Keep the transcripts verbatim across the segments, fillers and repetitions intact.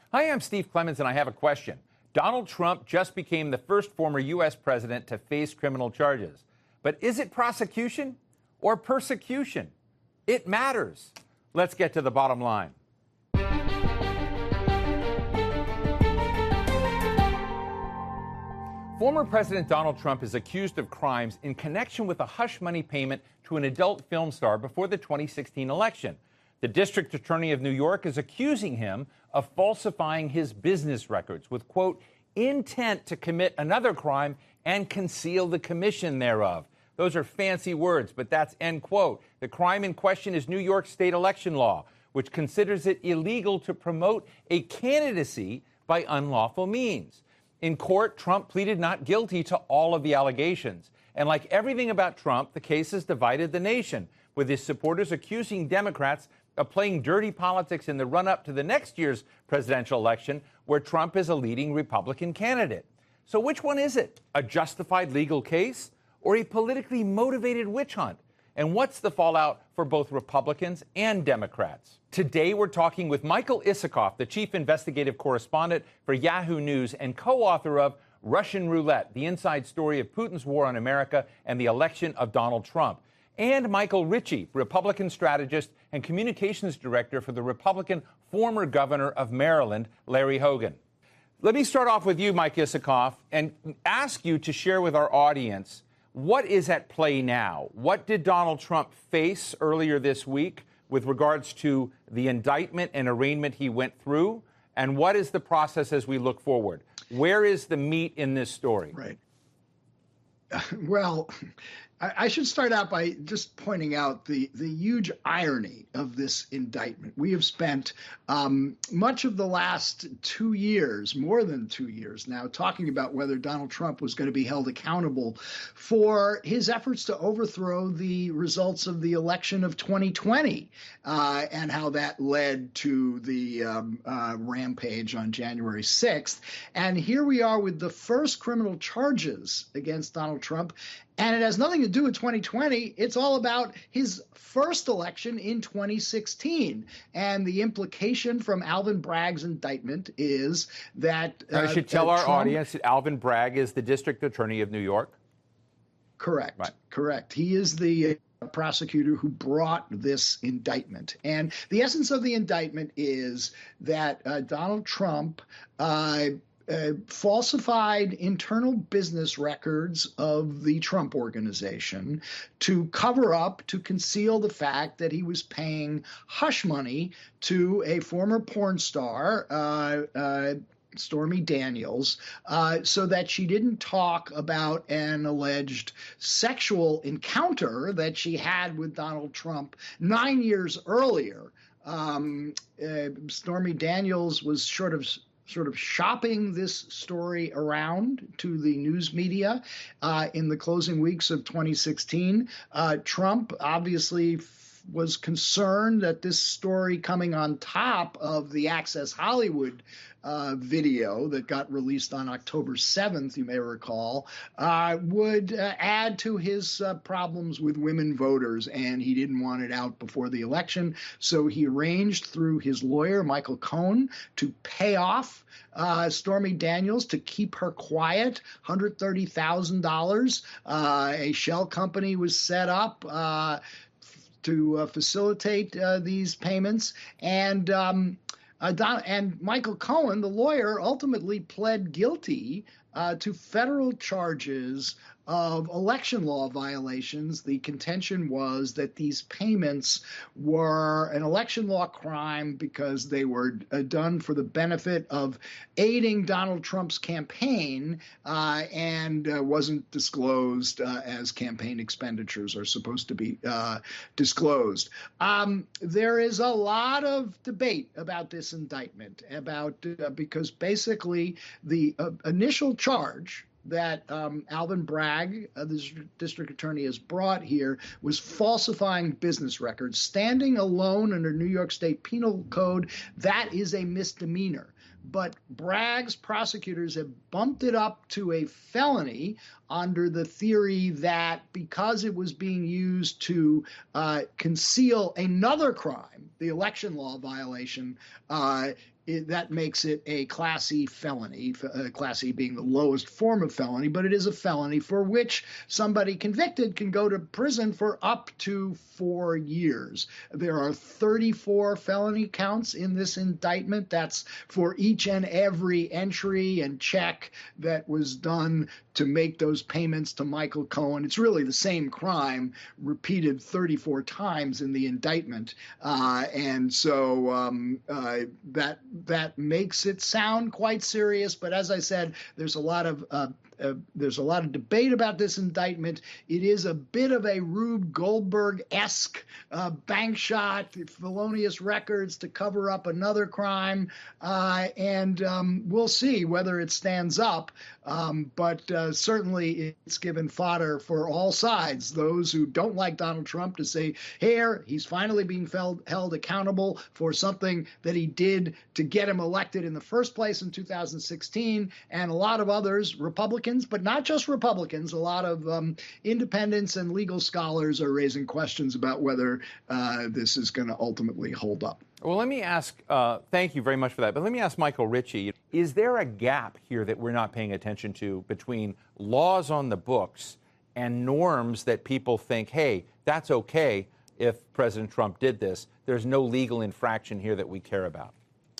Hi, I'm Steve Clemons, and I have a question. Donald Trump just became the first former U S president to face criminal charges. But is it prosecution or persecution? It matters. Let's get to the bottom line. Former President Donald Trump is accused of crimes in connection with a hush money payment to an adult film star before the twenty sixteen election. The District Attorney of New York is accusing him of falsifying his business records with, quote, intent to commit another crime and conceal the commission thereof. Those are fancy words, but that's end quote. The crime in question is New York state election law, which considers it illegal to promote a candidacy by unlawful means. In court, Trump pleaded not guilty to all of the allegations. And like everything about Trump, the case has divided the nation, with his supporters accusing Democrats of playing dirty politics in the run-up to the next year's presidential election, where Trump is a leading Republican candidate. So which one is it? A justified legal case or a politically motivated witch hunt? And what's the fallout for both Republicans and Democrats? Today, we're talking with Michael Isikoff, the chief investigative correspondent for Yahoo News and co-author of Russian Roulette, the inside story of Putin's war on America and the election of Donald Trump, and Michael Ritchie, Republican strategist and communications director for the Republican former governor of Maryland, Larry Hogan. Let me start off with you, Mike Isikoff, and ask you to share with our audience what is at play now. What did Donald Trump face earlier this week with regards to the indictment and arraignment he went through? And what is the process as we look forward? Where is the meat in this story? Right. Uh, well, I, I should start out by just pointing out the, the huge irony of this indictment. We have spent um, much of the last two years, more than two years now, talking about whether Donald Trump was going to be held accountable for his efforts to overthrow the results of the election of twenty twenty uh, and how that led to the um, uh, rampage on January sixth. And here we are with the first criminal charges against Donald Trump. And it has nothing to do with twenty twenty. It's all about his first election in twenty sixteen. And the implication from Alvin Bragg's indictment is that uh, I should tell our Trump, audience that Alvin Bragg is the district attorney of New York. Correct. Right. Correct. He is the uh, prosecutor who brought this indictment. And the essence of the indictment is that uh, Donald Trump uh, Uh, falsified internal business records of the Trump Organization to cover up, to conceal the fact that he was paying hush money to a former porn star, uh, uh, Stormy Daniels, uh, so that she didn't talk about an alleged sexual encounter that she had with Donald Trump nine years earlier. Um, uh, Stormy Daniels was sort of sort of shopping this story around to the news media uh, in the closing weeks of twenty sixteen. Uh, Trump obviously f- was concerned that this story coming on top of the Access Hollywood uh, video that got released on October seventh, you may recall, uh, would uh, add to his uh, problems with women voters, and he didn't want it out before the election. So he arranged through his lawyer, Michael Cohen, to pay off uh, Stormy Daniels to keep her quiet, one hundred thirty thousand dollars. Uh, a shell company was set up uh, to uh, facilitate uh, these payments. And um, uh, Don, and Michael Cohen, the lawyer, ultimately pled guilty uh, to federal charges of election law violations. The contention was that these payments were an election law crime because they were uh, done for the benefit of aiding Donald Trump's campaign uh, and uh, wasn't disclosed uh, as campaign expenditures are supposed to be uh, disclosed. Um, there is a lot of debate about this indictment, about uh, because basically the uh, initial charge that um, Alvin Bragg, uh, the district attorney, has brought here was falsifying business records. Standing alone under New York State Penal Code, that is a misdemeanor. But Bragg's prosecutors have bumped it up to a felony under the theory that because it was being used to uh, conceal another crime, the election law violation, uh, it, that makes it a Class E felony, uh, Class E being the lowest form of felony, but it is a felony for which somebody convicted can go to prison for up to four years. There are thirty-four felony counts in this indictment. That's for each and every entry and check that was done to make those payments to Michael Cohen. It's really the same crime repeated thirty-four times in the indictment. Uh, and so um, uh, that that makes it sound quite serious. But as I said, there's a lot of uh, Uh, there's a lot of debate about this indictment. It is a bit of a Rube Goldberg-esque uh, bank shot, felonious records to cover up another crime, uh, and um, we'll see whether it stands up. Um, but uh, certainly it's given fodder for all sides. Those who don't like Donald Trump to say, here, he's finally being held, held accountable for something that he did to get him elected in the first place in two thousand sixteen, and a lot of others, Republicans, but not just Republicans, a lot of um, independents and legal scholars are raising questions about whether uh, this is going to ultimately hold up. Well, let me ask, uh, thank you very much for that, but let me ask Michael Ritchie, is there a gap here that we're not paying attention to between laws on the books and norms that people think, hey, that's okay if President Trump did this? There's no legal infraction here that we care about.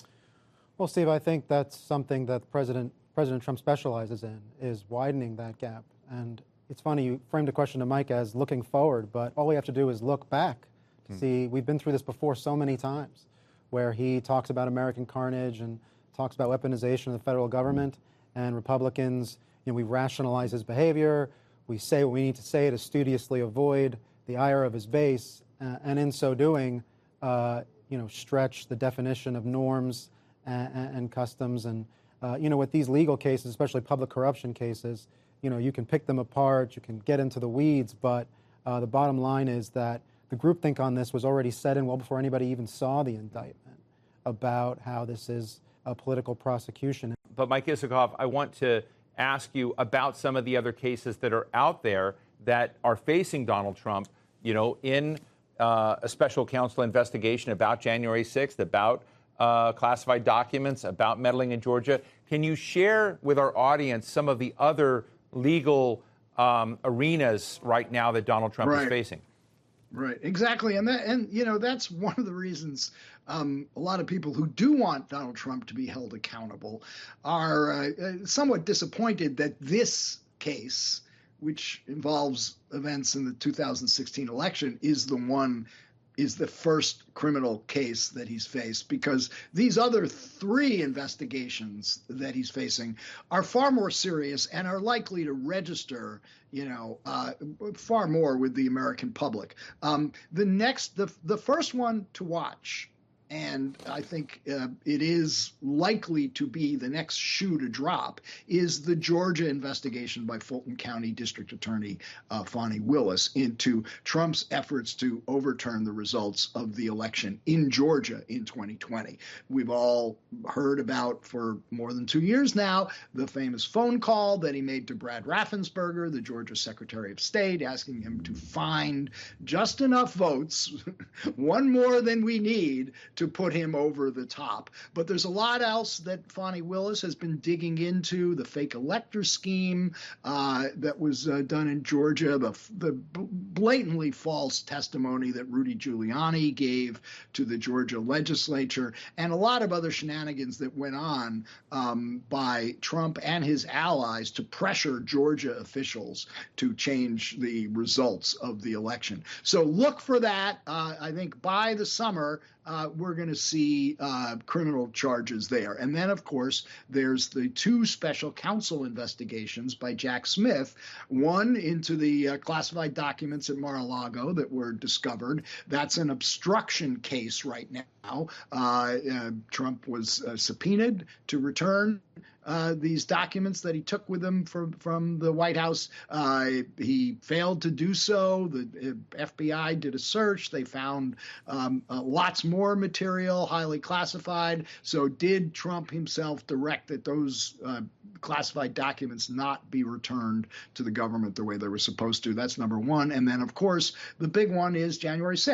Well, Steve, I think that's something that President President Trump specializes in, is widening that gap. And it's funny, you framed a question to Mike as looking forward, but all we have to do is look back to hmm. see we've been through this before so many times, where he talks about American carnage and talks about weaponization of the federal government, and Republicans, you know, we rationalize his behavior, we say what we need to say to studiously avoid the ire of his base, uh, and in so doing, uh, you know, stretch the definition of norms and, and customs. And Uh, you know, with these legal cases, especially public corruption cases, you know, you can pick them apart, you can get into the weeds, but uh, the bottom line is that the groupthink on this was already set in well before anybody even saw the indictment about how this is a political prosecution. But Mike Isikoff, I want to ask you about some of the other cases that are out there that are facing Donald Trump, you know, in uh, a special counsel investigation about January sixth, about Uh, classified documents, about meddling in Georgia. Can you share with our audience some of the other legal um, arenas right now that Donald Trump right. is facing? Right, exactly. And that, and you know, that's one of the reasons um, a lot of people who do want Donald Trump to be held accountable are uh, somewhat disappointed that this case, which involves events in the two thousand sixteen election, is the one is the first criminal case that he's faced, because these other three investigations that he's facing are far more serious and are likely to register, you know, uh, far more with the American public. Um, the next, the the first one to watch, and I think uh, it is likely to be the next shoe to drop, is the Georgia investigation by Fulton County District Attorney uh, Fani Willis into Trump's efforts to overturn the results of the election in Georgia in twenty twenty. We've all heard about for more than two years now the famous phone call that he made to Brad Raffensperger, the Georgia Secretary of State, asking him to find just enough votes, one more than we need, to put him over the top. But there's a lot else that Fani Willis has been digging into, the fake elector scheme uh, that was uh, done in Georgia, the, the blatantly false testimony that Rudy Giuliani gave to the Georgia legislature, and a lot of other shenanigans that went on um, by Trump and his allies to pressure Georgia officials to change the results of the election. So look for that. Uh, I think by the summer, Uh, we're going to see uh, criminal charges there. And then, of course, there's the two special counsel investigations by Jack Smith, one into the uh, classified documents at Mar-a-Lago that were discovered. That's an obstruction case right now. Uh, uh, Trump was uh, subpoenaed to return Uh, these documents that he took with him from, from the White House. Uh, he failed to do so. The uh, F B I did a search. They found um, uh, lots more material, highly classified. So did Trump himself direct that those uh, classified documents not be returned to the government the way they were supposed to? That's number one. And then, of course, the big one is January sixth.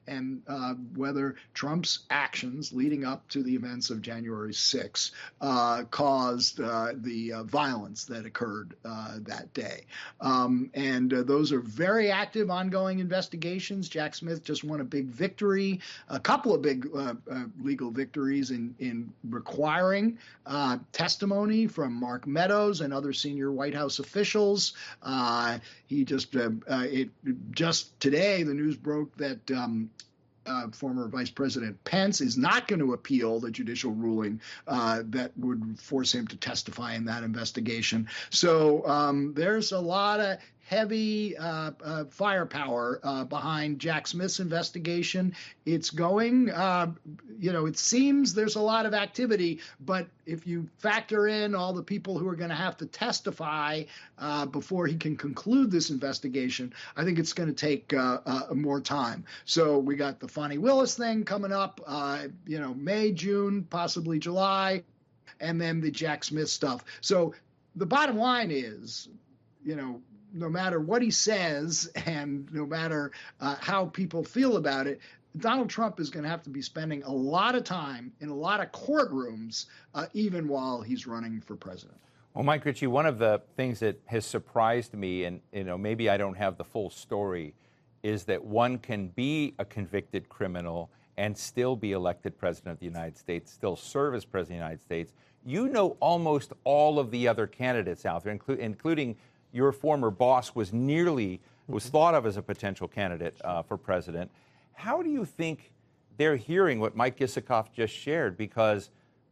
and uh, whether Trump's actions leading up to the events of January sixth uh, caused uh, the uh, violence that occurred uh, that day. Um, and uh, those are very active, ongoing investigations. Jack Smith just won a big victory, a couple of big uh, uh, legal victories in, in requiring uh, testimony from Mark Meadows and other senior White House officials. Uh, he just, uh, uh, it just today, the news broke that um, Uh, former Vice President Pence is not going to appeal the judicial ruling uh, that would force him to testify in that investigation. So um, there's a lot of heavy uh, uh, firepower uh, behind Jack Smith's investigation. It's going, uh, you know, it seems there's a lot of activity, but if you factor in all the people who are going to have to testify uh, before he can conclude this investigation, I think it's going to take uh, uh, more time. So we got the Fani Willis thing coming up, uh, you know, May, June, possibly July, and then the Jack Smith stuff. So the bottom line is, you know, no matter what he says and no matter uh, how people feel about it, Donald Trump is going to have to be spending a lot of time in a lot of courtrooms, uh, even while he's running for president. Well, Mike Ritchie, one of the things that has surprised me, and you know, maybe I don't have the full story, is that one can be a convicted criminal and still be elected president of the United States, still serve as president of the United States. You know almost all of the other candidates out there, inclu- including your former boss was nearly, was thought of as a potential candidate uh, for president. How do you think they're hearing what Mike Isikoff just shared? Because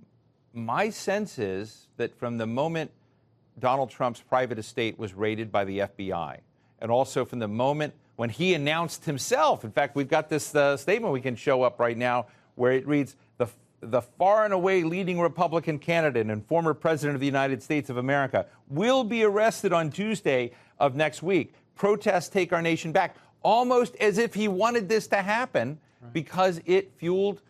my sense is that from the moment Donald Trump's private estate was raided by the F B I, and also from the moment when he announced himself, in fact, we've got this uh, statement we can show up right now where it reads, the The far and away leading Republican candidate and former president of the United States of America will be arrested on Tuesday of next week. Protests take our nation back. Almost as if he wanted this to happen right. because it fueled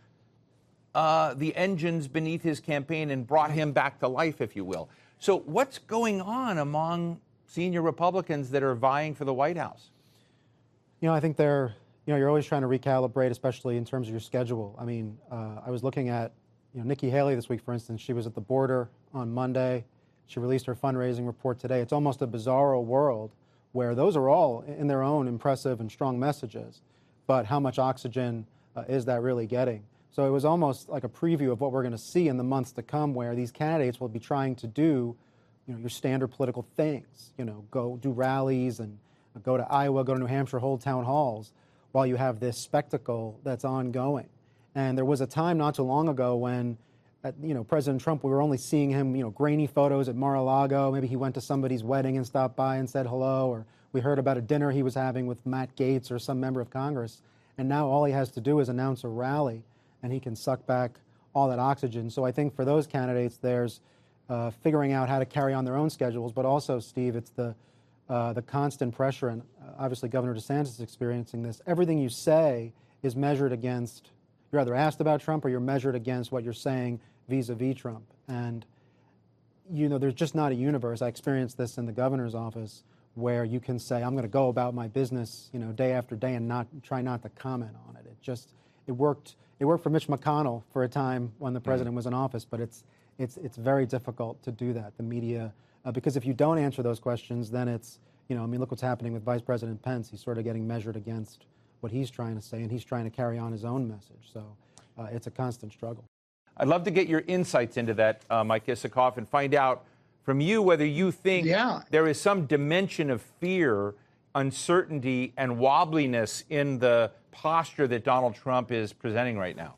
uh, the engines beneath his campaign and brought him back to life, if you will. So what's going on among senior Republicans that are vying for the White House? You know, I think they're... You know, you're always trying to recalibrate, especially in terms of your schedule. I mean, uh, I was looking at, you know, Nikki Haley this week, for instance. She was at the border on Monday. She released her fundraising report today. It's almost a bizarro world where those are all, in their own, impressive and strong messages. But how much oxygen uh, is that really getting? So it was almost like a preview of what we're going to see in the months to come, where these candidates will be trying to do, you know, your standard political things. You know, go do rallies and go to Iowa, go to New Hampshire, hold town halls, while you have this spectacle that's ongoing. And there was a time not too long ago when, at, you know, President Trump, we were only seeing him, you know, grainy photos at Mar-a-Lago. Maybe he went to somebody's wedding and stopped by and said hello, or we heard about a dinner he was having with Matt Gaetz or some member of Congress. And now all he has to do is announce a rally, and he can suck back all that oxygen. So I think for those candidates, there's uh, figuring out how to carry on their own schedules, but also, Steve, it's the Uh, the constant pressure, and uh, obviously Governor DeSantis is experiencing this. Everything you say is measured against, you're either asked about Trump or you're measured against what you're saying vis-a-vis Trump. And, you know, there's just not a universe. I experienced this in the governor's office where you can say, I'm going to go about my business, you know, day after day and not try not to comment on it. It just, it worked, it worked for Mitch McConnell for a time when the president was in office, but it's, it's, it's very difficult to do that. The media, Uh, because if you don't answer those questions, then it's, you know, I mean, look what's happening with Vice President Pence. He's sort of getting measured against what he's trying to say, and he's trying to carry on his own message. So uh, it's a constant struggle. I'd love to get your insights into that, uh, Mike Isikoff, and find out from you whether you think yeah. there is some dimension of fear, uncertainty, and wobbliness in the posture that Donald Trump is presenting right now.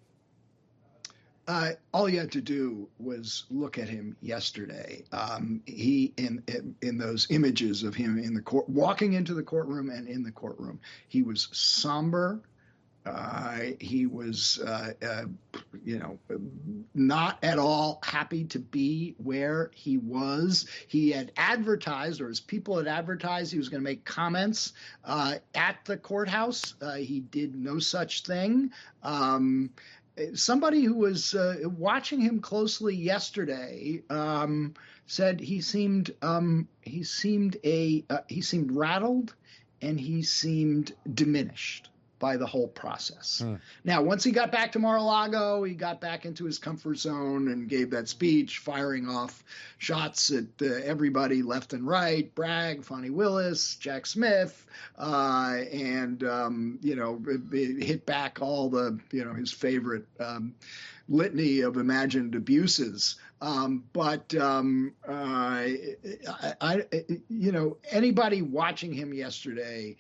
Uh, all you had to do was look at him yesterday. Um, he, in, in in those images of him in the court, walking into the courtroom and in the courtroom, he was somber. Uh, he was, uh, uh, you know, not at all happy to be where he was. He had advertised, or his people had advertised, he was going to make comments uh, at the courthouse. Uh, he did no such thing. Um, Somebody who was uh, watching him closely yesterday um, said he seemed um, he seemed a uh, he seemed rattled and he seemed diminished. by the whole process. Hmm. Now, once he got back to Mar-a-Lago, he got back into his comfort zone and gave that speech, firing off shots at uh, everybody left and right, Bragg, Fani Willis, Jack Smith, uh, and, um, you know, hit back all the, you know, his favorite um, litany of imagined abuses. Um, but, um, uh, I, I, you know, anybody watching him yesterday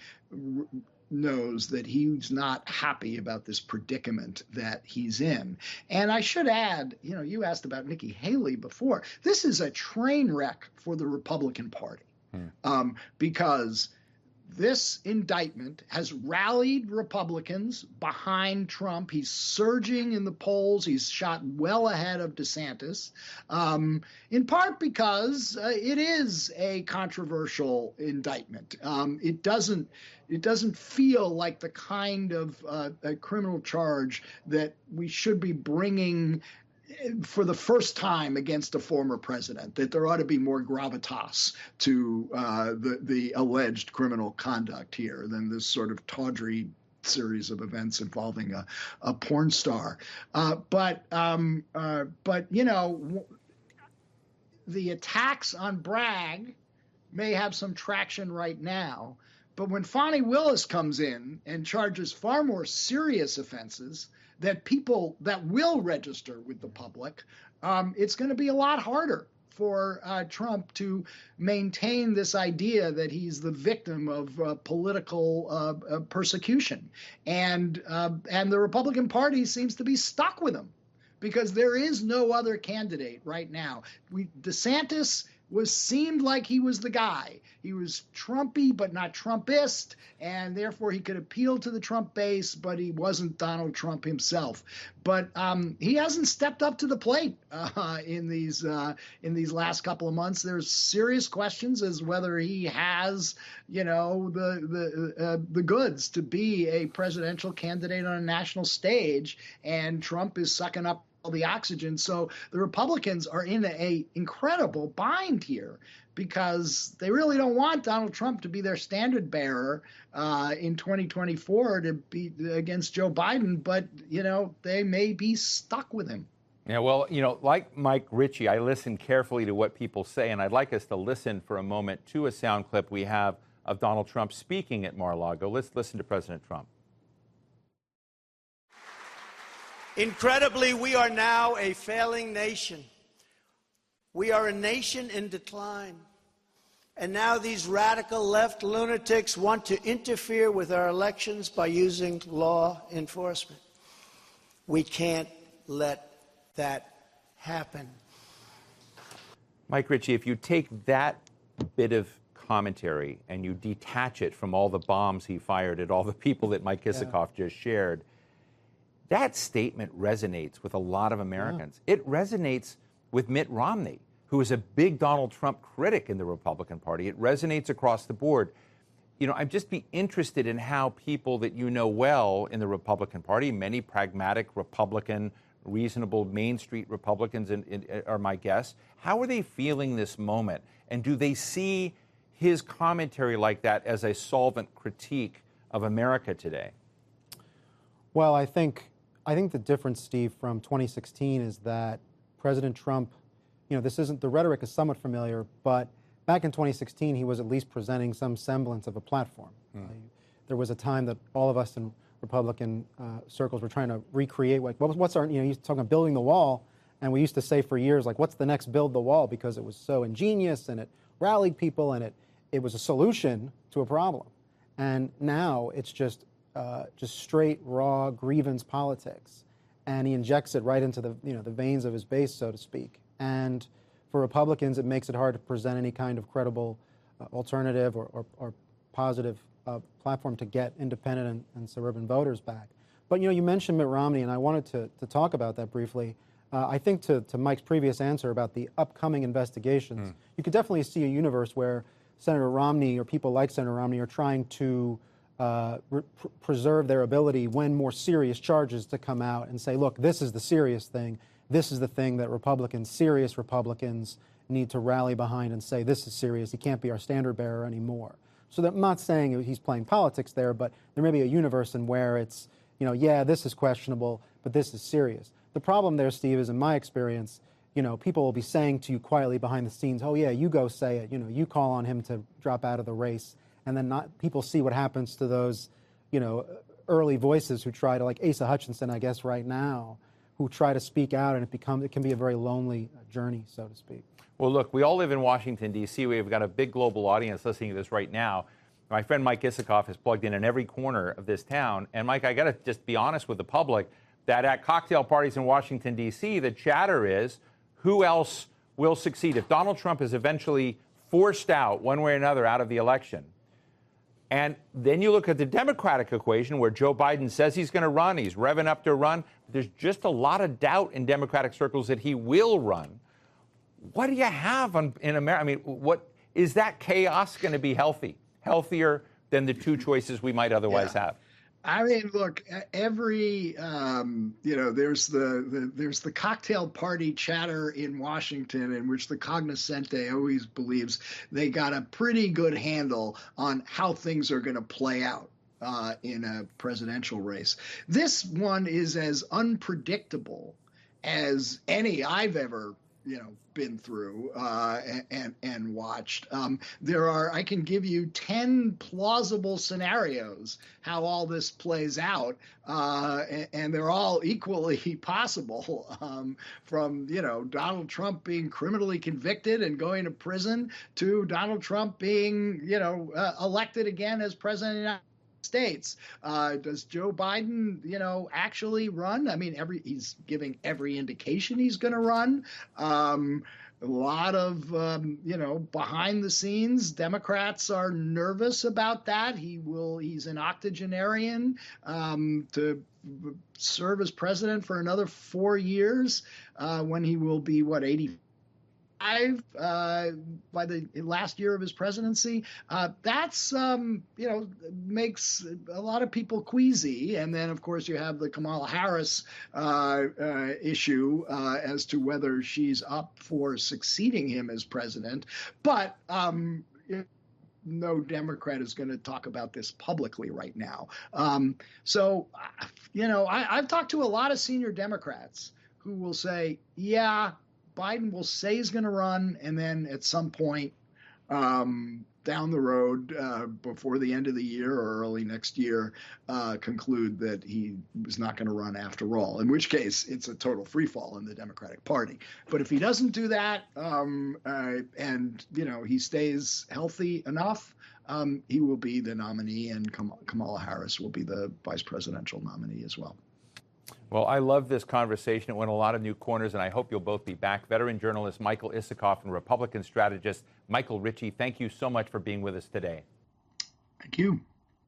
knows that he's not happy about this predicament that he's in. And I should add, you know, you asked about Nikki Haley before. This is a train wreck for the Republican Party hmm. um, because this indictment has rallied Republicans behind Trump. He's surging in the polls. He's shot well ahead of DeSantis, um, in part because uh, it is a controversial indictment. Um, it doesn't it doesn't feel like the kind of uh, a criminal charge that we should be bringing for the first time against a former president, that there ought to be more gravitas to uh, the, the alleged criminal conduct here than this sort of tawdry series of events involving a, a porn star. Uh, but, um, uh, but, you know, w- the attacks on Bragg may have some traction right now. But when Fani Willis comes in and charges far more serious offenses that people that will register with the public, um, it's going to be a lot harder for uh, Trump to maintain this idea that he's the victim of uh, political uh, uh, persecution. And uh, and the Republican Party seems to be stuck with him because there is no other candidate right now. We DeSantis was seemed like he was the guy. He was Trumpy, but not Trumpist, and therefore he could appeal to the Trump base, but he wasn't Donald Trump himself. But um, he hasn't stepped up to the plate uh, in these uh, in these last couple of months. There's serious questions as whether he has, you know, the the uh, the goods to be a presidential candidate on a national stage, and Trump is sucking up the oxygen. So the Republicans are in a incredible bind here because they really don't want Donald Trump to be their standard bearer uh, in twenty twenty-four to be against Joe Biden, but, you know, they may be stuck with him. Yeah, well, you know, like Mike Ritchie, I listen carefully to what people say, and I'd like us to listen for a moment to a sound clip we have of Donald Trump speaking at Mar-a-Lago. Let's listen to President Trump. Incredibly, we are now a failing nation. We are a nation in decline. And now these radical left lunatics want to interfere with our elections by using law enforcement. We can't let that happen. Mike Ritchie, if you take that bit of commentary and you detach it from all the bombs he fired at all the people that Mike Isikoff yeah. just shared, that statement resonates with a lot of Americans. Yeah. It resonates with Mitt Romney, who is a big Donald Trump critic in the Republican Party. It resonates across the board. You know, I'd just be interested in how people that you know well in the Republican Party, many pragmatic Republican, reasonable Main Street Republicans in, in, are my guests, how are they feeling this moment? And do they see his commentary like that as a solvent critique of America today? Well, I think I think the difference, Steve, from twenty sixteen is that President Trump, you know, this isn't, the rhetoric is somewhat familiar, but back in twenty sixteen, he was at least presenting some semblance of a platform. Mm. Uh, there was a time that all of us in Republican uh, circles were trying to recreate, like, what's our, you know, he's talking about building the wall, and we used to say for years, like, what's the next build the wall, because it was so ingenious, and it rallied people, and it, it was a solution to a problem. And now it's just, Uh, just straight, raw grievance politics, and he injects it right into the you know the veins of his base, so to speak. And for Republicans, it makes it hard to present any kind of credible uh, alternative or, or, or positive uh, platform to get independent and, and suburban voters back. But you know, you mentioned Mitt Romney, and I wanted to to talk about that briefly. Uh, I think to to Mike's previous answer about the upcoming investigations, mm. you could definitely see a universe where Senator Romney or people like Senator Romney are trying to Uh, re- pr- preserve their ability when more serious charges to come out and say, look, this is the serious thing. This is the thing that Republicans, serious Republicans, need to rally behind and say, this is serious. He can't be our standard bearer anymore. So that I'm not saying he's playing politics there, but there may be a universe in where it's, you know, yeah, this is questionable, but this is serious. The problem there, Steve, is in my experience, you know, people will be saying to you quietly behind the scenes, oh, yeah, you go say it. You know, you call on him to drop out of the race. And then not, people see what happens to those, you know, early voices who try to, like Asa Hutchinson, I guess, right now, who try to speak out, and it becomes it can be a very lonely journey, so to speak. Well, look, we all live in Washington, D C We've got a big global audience listening to this right now. My friend Mike Isikoff is plugged in in every corner of this town. And, Mike, I got to just be honest with the public that at cocktail parties in Washington, D C, the chatter is who else will succeed? If Donald Trump is eventually forced out one way or another out of the election, and then you look at the Democratic equation where Joe Biden says he's going to run, he's revving up to run. There's just a lot of doubt in Democratic circles that he will run. What do you have on, in America? I mean, what is that chaos going to be healthy, healthier than the two choices we might otherwise yeah. have? I mean, look, every, um, you know, there's the, the there's the cocktail party chatter in Washington in which the cognoscente always believes they got a pretty good handle on how things are going to play out uh, in a presidential race. This one is as unpredictable as any I've ever you know, been through uh, and and watched. Um, there are, I can give you ten plausible scenarios how all this plays out, uh, and, and they're all equally possible. Um, from you know Donald Trump being criminally convicted and going to prison to Donald Trump being you know uh, elected again as president of the United States. Uh, does Joe Biden, you know, actually run? I mean, every he's giving every indication he's going to run. Um, a lot of, um, you know, behind the scenes, Democrats are nervous about that. He will. He's an octogenarian um, to serve as president for another four years uh, when he will be, what, eighty. Uh, by the last year of his presidency, uh, that's, um, you know, makes a lot of people queasy. And then, of course, you have the Kamala Harris uh, uh, issue uh, as to whether she's up for succeeding him as president. But um, no Democrat is going to talk about this publicly right now. Um, so, you know, I, I've talked to a lot of senior Democrats who will say, yeah, Biden will say he's going to run, and then at some point um, down the road, uh, before the end of the year or early next year, uh, conclude that he was not going to run after all, in which case it's a total freefall in the Democratic Party. But if he doesn't do that um, uh, and, you know, he stays healthy enough, um, he will be the nominee, and Kam- Kamala Harris will be the vice presidential nominee as well. Well, I love this conversation. It went a lot of new corners, and I hope you'll both be back. Veteran journalist Michael Isikoff and Republican strategist Michael Ritchie, thank you so much for being with us today. Thank you.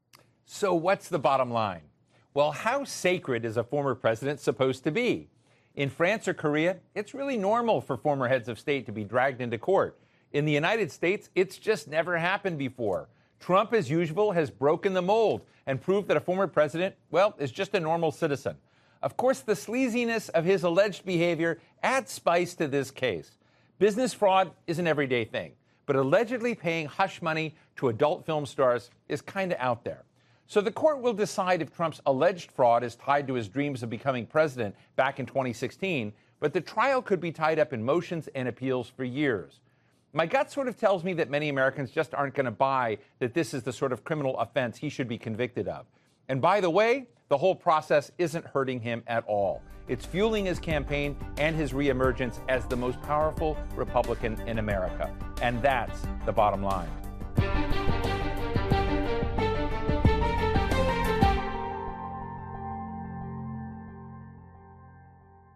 So what's the bottom line? Well, how sacred is a former president supposed to be? In France or Korea, it's really normal for former heads of state to be dragged into court. In the United States, it's just never happened before. Trump, as usual, has broken the mold and proved that a former president, well, is just a normal citizen. Of course, the sleaziness of his alleged behavior adds spice to this case. Business fraud is an everyday thing, but allegedly paying hush money to adult film stars is kind of out there. So the court will decide if Trump's alleged fraud is tied to his dreams of becoming president back in twenty sixteen, but the trial could be tied up in motions and appeals for years. My gut sort of tells me that many Americans just aren't going to buy that this is the sort of criminal offense he should be convicted of. And by the way, the whole process isn't hurting him at all. It's fueling his campaign and his reemergence as the most powerful Republican in America. And that's the bottom line.